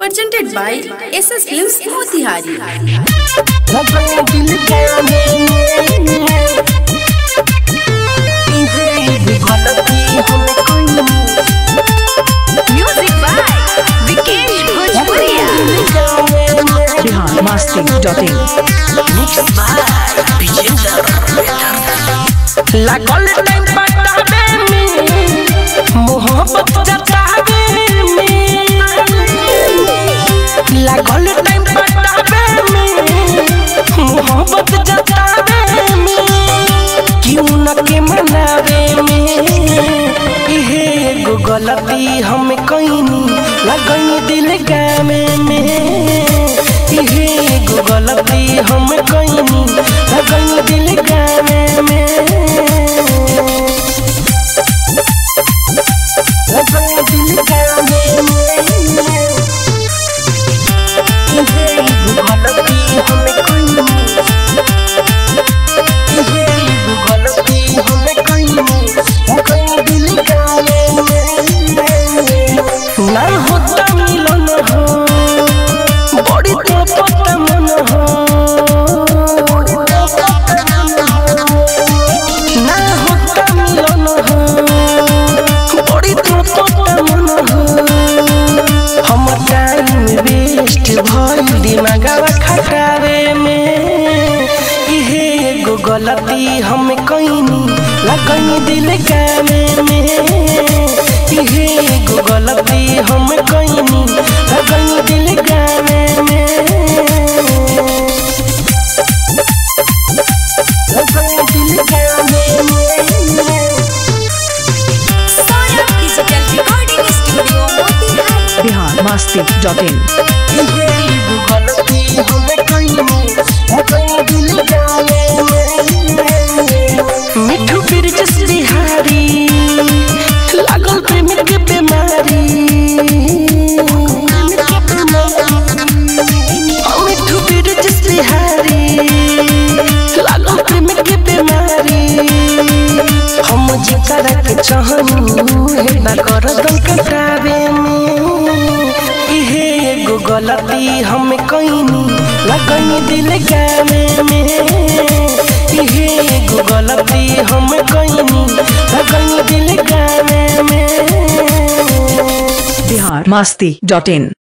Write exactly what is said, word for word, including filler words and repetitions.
Presented by S S Films Motihari. Music by Vikesh Bhojpuria. Bihar mastering dot in लागल time पटावे में मोहब्बत जतावे में लागल टाइम पटावे में मोहब्बत जतावे में क्यों न के मनावे में इहे एगो गलती हम कइनी लगनी दिल गामे में इहे एगो गलती हम कइनी लगनी दिल गामे में लगनी दिल गामे में इहे एगो गलती हम कइनी इहे एगो गलती हम कइनी लगनी दिल गामे में ना होता मिलन हो बड़ी तो पता मन हो ना होता मिलन हो बड़ी तो पता मन हो हम टाइम वेस्ट भइल दिमागवा खटावे में इहे एगो गलती हम कइनी लगनी दिल गामे में इहे एगो गलती हम कइनी लगनी दिल गामे में लगनी दिल गामे में Saurabh Digital Recording Studio Motihari. Bihar mastering dot in इहे एगो गलती हम कइनी लगनी दिल गामे में मिठू बिरजस बिहारी लागल प्रेम के बीमारी मिठू बिरजस बिहारी लागल प्रेम के बीमारी हम जिकरा के चाहनी हेदा कर दल कटावे में इहे एगो गलती हम कइनी लगनी दिल गामे में इहे एगो गलती हम कइनी लगनी दिल गामे में बिहार मास्ती डॉट इन